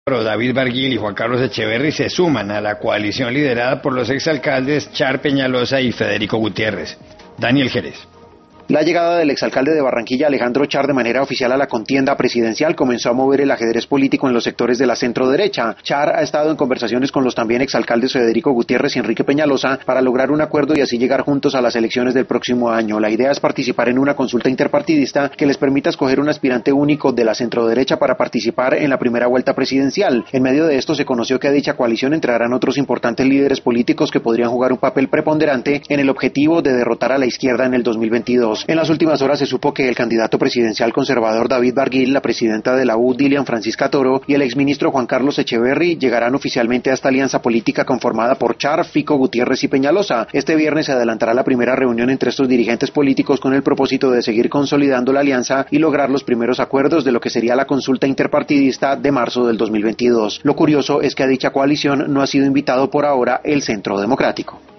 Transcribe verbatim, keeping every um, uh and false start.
David Barguil y Juan Carlos Echeverry se suman a la coalición liderada por los exalcaldes Char Peñalosa y Federico Gutiérrez. Daniel Jerez. La llegada del exalcalde de Barranquilla, Alejandro Char, de manera oficial a la contienda presidencial comenzó a mover el ajedrez político en los sectores de la centro-derecha. Char ha estado en conversaciones con los también exalcaldes Federico Gutiérrez y Enrique Peñalosa para lograr un acuerdo y así llegar juntos a las elecciones del próximo año. La idea es participar en una consulta interpartidista que les permita escoger un aspirante único de la centro-derecha para participar en la primera vuelta presidencial. En medio de esto se conoció que a dicha coalición entrarán otros importantes líderes políticos que podrían jugar un papel preponderante en el objetivo de derrotar a la izquierda en el dos mil veintidós. En las últimas horas se supo que el candidato presidencial conservador David Barguil, la presidenta de la U, Dilian Francisca Toro, y el exministro Juan Carlos Echeverry llegarán oficialmente a esta alianza política conformada por Char, Fico, Gutiérrez y Peñalosa. Este viernes se adelantará la primera reunión entre estos dirigentes políticos con el propósito de seguir consolidando la alianza y lograr los primeros acuerdos de lo que sería la consulta interpartidista de marzo del dos mil veintidós. Lo curioso es que a dicha coalición no ha sido invitado por ahora el Centro Democrático.